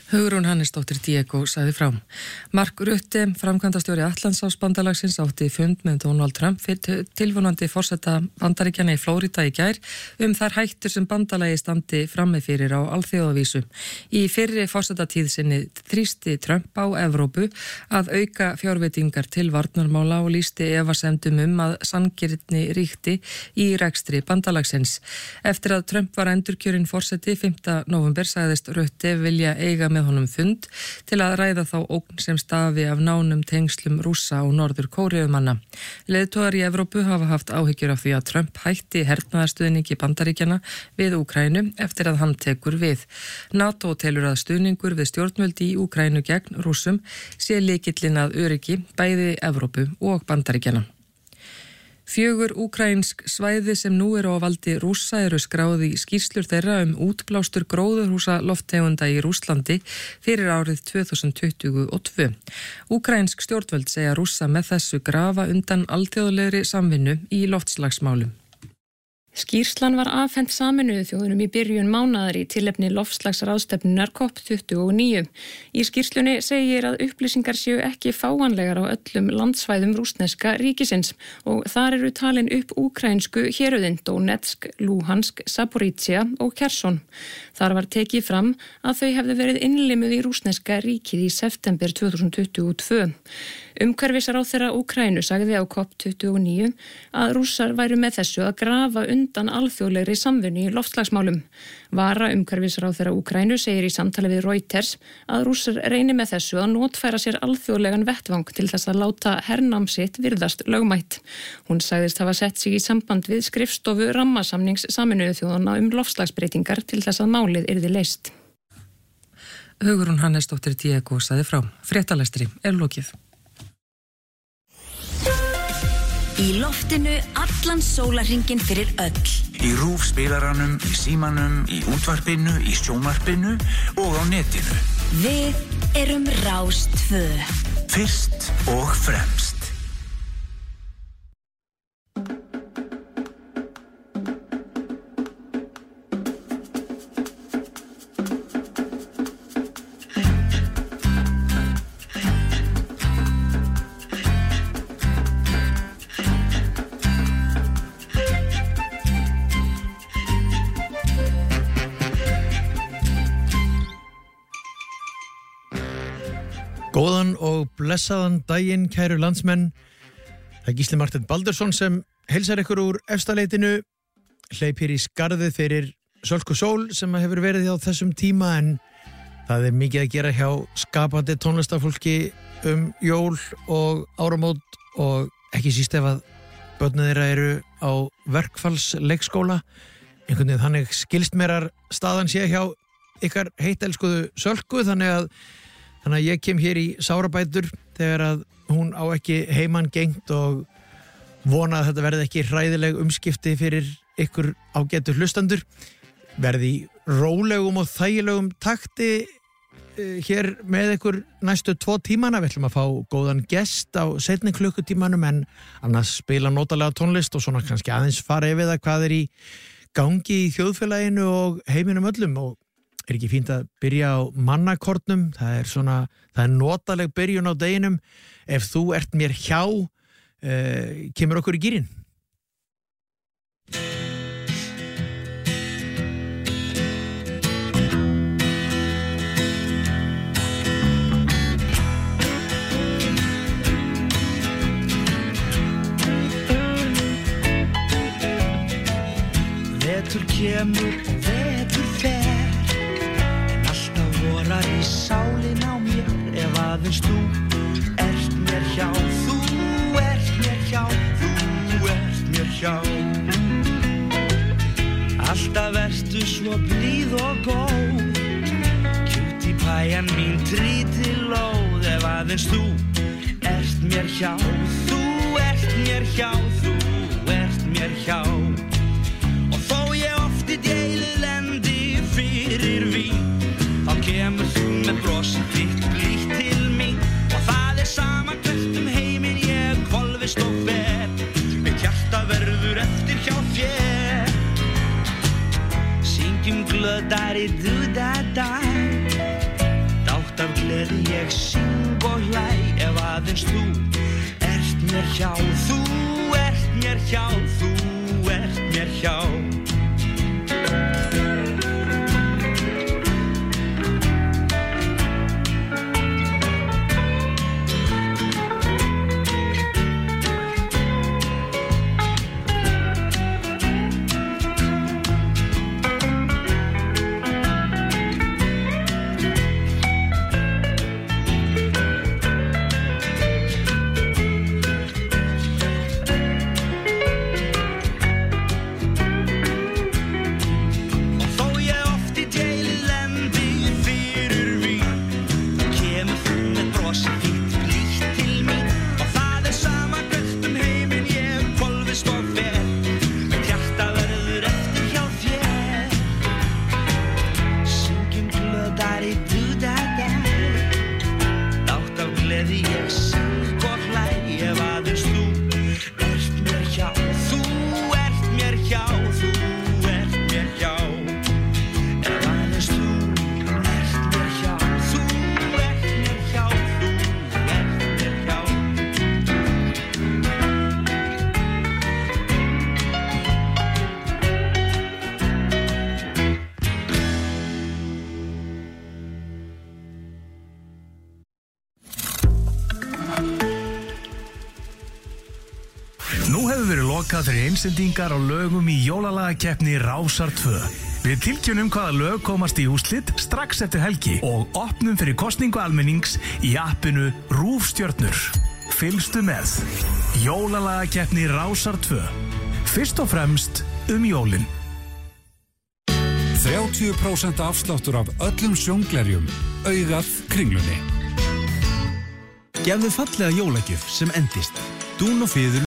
Hugrún Hannesdóttir Diego sagði frá. Mark Rutte, framkvæmdastjóri Atlantshafsbandalagsins, átti fund með Donald Trump fyrir tilvonandi forseta Bandaríkjanna í Flórida í gær þær hættur sem bandalagi standi frammi fyrir á alþjóðavísu. Í fyrri forsetatíð sinni þrýsti Trump á Evrópu að auka fjárveitingar til varnarmála og lýsti efasemdum að sanngirni ríkti í rekstri bandalagsins. Eftir að Trump var endurkjörinn forseti 5. nóvember sagðist Rutte vilja eiga með honum fund til að ræða þá ógn sem stafi af nánum tengslum Rússa og Norður Kóreumanna. Leiðtogar í Evrópu hafa haft áhyggjur af því að Trump hætti hernaðarstuðningi Bandaríkjanna við Úkraínu eftir að hann tekur við. NATO telur að stuðningur við stjórnvöld í Úkraínu gegn Rússum sé lykillinn að öryggi bæði Evrópu og Bandaríkjanna. 4 úkraínsk svæði sem nú eru á valdi Rússa eru skráð í skýrslur þeirra útblástur gróðurhúsa lofttegunda í Rússlandi fyrir árið 2022. Úkraínsk stjórnvöld segja Rússa með þessu grafa undan alþjóðlegri samvinnu í loftslagsmálum. Skýrslan var afhent Sameinuðu þjóðunum í byrjun mánaðar í tilefni loftslagsráðstefnunnar COP29. Í skýrslunni segir að upplýsingar séu ekki fáanlegar á öllum landsvæðum rússneska ríkisins og þar eru talin upp úkraínsku héröðin Donetsk, Luhansk, Zaporizhia og Kherson. Þar var tekið fram að þau hefðu verið innlimuð í rússneska ríkið í september 2022. Umhverfisráðherra Úkraínu sagði á COP29 að Rússar væru með þessu að grafa undan alþjóðlegri samvinnu í loftslagsmálum. Vara umhverfisráðherra Úkraínu segir í samtali við Reuters að Rússar reyni með þessu að notfæra sér alþjóðlegan vettvang til þess að láta hernám sitt virðast lögmætt. Hún sagðist hafa sett sig í samband við skrifstofu rammasamnings Sameinuðu þjóðanna loftslagsbreytingar til þess að málið yrði leyst. Hugrún Hannesdóttir Diego sagði frá. Fréttalestri lokið. Í loftinu allan sólarhringinn fyrir öll. Í RÚV spilaranum, í símanum, í útvarpinu, í sjónvarpinu og á netinu. Við erum Rás 2. Fyrst og fremst. Góðan og blessaðan daginn, kæru landsmenn. Það Gísli Marteinn Baldursson sem heilsar ykkur úr efstaleitinu. Hleyp hér í skarðið fyrir Sölku Sól sem hefur verið hjá þessum tíma en það mikið að gera hjá skapandi tónlistafólki jól og áramót og ekki síst ef að börnin þeirra eru á verkfallsleikskóla. Einhvern veginn þannig skilst mér að staðan sé hjá ykkar heitelskuðu Sölku þannig að ég kem hér í sárabætur þegar að hún á ekki heiman gengt og vona að þetta verði ekki hræðileg umskipti fyrir ykkur ágætu hlustandur. Verði í rólegum og þægilegum takti hér með ykkur næstu 2 tímana. Við ætlum að fá góðan gest á seinni klukkutímanum en annars spila notalega tónlist og svona kannski aðeins fara yfir það hvað í gangi í þjóðfélaginu og heiminum öllum og er ekki fínt að byrja á mannakornum, það er notaleg byrjun á deginum. Ef þú ert mér hjá, kemur okkur í gírinn. Vetur kemur og vetur fer vorar í sálin á mér ef aðeins þú ert mér hjá, þú ert mér hjá, þú ert mér hjá. Alltaf ertu svo blíð og góð, cutie pæjan mín trítilóð ef aðeins þú ert mér hjá, þú ert mér hjá, þú ert mér hjá. Og þó ég oft í deilu lendi fyrir vín þá kemur þú með brosið þitt blítt til mín og það sama hvert heiminn ég hvolfist og fer. Mitt hjarta verður eftir hjá þér. Syngjum glöðari du-da-da, ég syng og hlæ ef aðeins þú ert mér hjá. Þú ert mér hjá, þú ert mér hjá. Fyrir einsendingar á lögum í jólalagakeppni Rásar 2. Við tilkynum hvaða lög komast í úrslit strax eftir helgi og opnum fyrir kosningu almennings í appinu RÚV Stjörnur. Fylgstu með. Jólalagakeppni Rásar 2. Fyrst og fremst jólin. 30% afsláttur af öllum sjónglerjum. Augað Kringlunni. Gefðu fallega jólagjöf sem endist. Dún og fiður